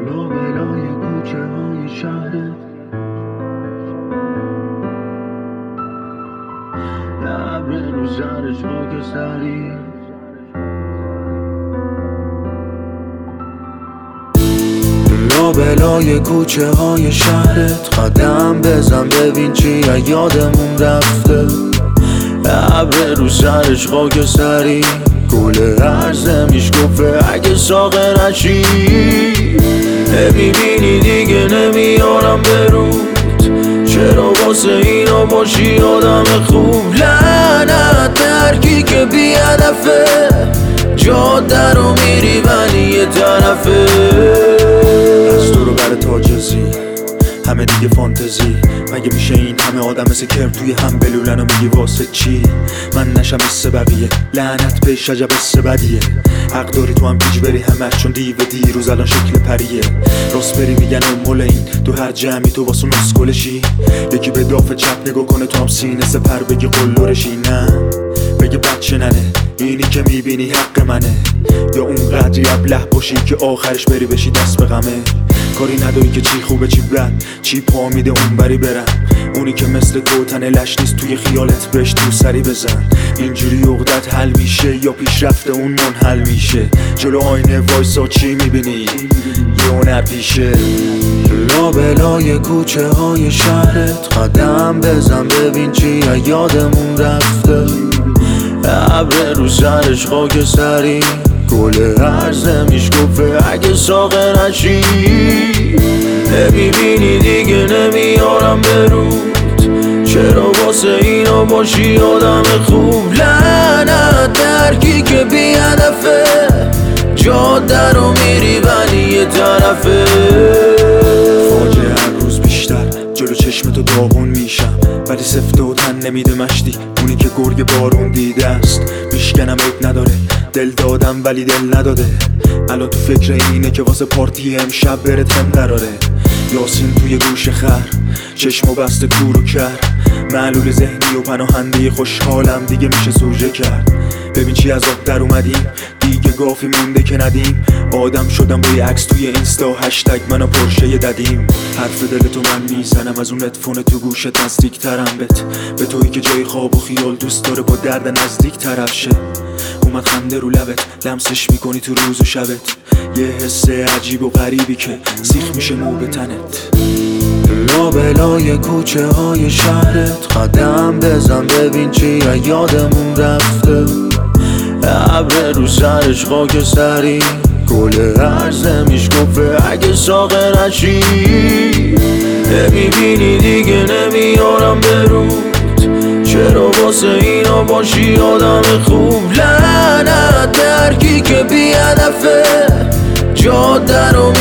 لابلای کوچه های شهرت ابر رو سرش خاکستری لابلای کوچه های شهرت قدم بزن ببین چی یادمون رفته ابر رو سرش خاکستری گل هرزمیش گفته اگه ساغر نشی نمیبینی دیگه نمیارم برود چرا واسه اینا باشی آدم خوب لعنت درکی که بی هدفه جاده رو میری ولی یه طرفه از تو رو بر تاجزی همه دیگه فانتزی مگه میشه این همه آدم مثل کرم توی هم بلولن و میگی واسه چی من نشم مثل بقیه لعنت به شجب مثل بدیه حق داری تو هم پیج بری همش چون دیو دیروز الان شکل پریه راست بری میگن مول این تو هر جمعی تو واسه نسکلشی یکی به داف چپ نگاه کنه تو هم سینه سپر بگی قلورشی نه بگه بچه ننه اینی که میبینی حق منه یا اون قدری ابله باشی که آخرش بری بشی دست به غمه کاری نداری که چی خوبه چی بد چی پا میده اون بری برم اونی که مثل گوتن لش نیست توی خیالت بهش تو سری بزن اینجوری عقدت حل میشه یا پیشرفت اون منحل میشه جلو آینه وایسا چی میبینی یا نپیشه لابلای کوچه های شهرت قدم بزن ببین چی یادمون رفته ابر رو سرش خاکستری گل هرزمیش گفته اگه ساغر نشی نمیبینی دیگه نمیارم برود چرا واسه اینا باشی آدم خوب لعنت درکی که بی هدفه جاده رو میری ولی یه طرفه فاجعه هر روز بیشتر جلو چشم تو داغون میشم ولی سفته و تن نمیده مشتی اونی که گرگ بارون دیده است میشکنم عیب نداره دل دادم ولی دل نداده الان تو فکر اینه که واسه پارتی امشب بره تم قراره یاسین توی گوش خر چشمو بسته کور و کر معلول ذهنی و پناهنده خوشحالم دیگه میشه سوژه کرد ببین چی از آب در اومدیم دیگه گافی مونده که ندیم آدم شدم با یه عکس توی اینستا هشتگ منو پرشه ددیم حرف دل تو من میزنم از اون ادفون تو گوشت نزدیک ترم به تویی که جای خواب و خیال دوست داره با درد نزدیک طرف شه اومد خنده رو لبت لمسش میکنی تو روز و شبت یه حس عجیب و غریبی که سیخ میشه مو به تنت لابلای کوچه های شهرت قدم بزن ببین چی یادمون رفته ابر رو سرش خاکستری گل هرزمیش گفته اگه ساغر نشی نمیبینی دیگه نمیارم برود چرا واسه اینا باشی آدم خوب لعنت درکی که بی هدفه جاده رو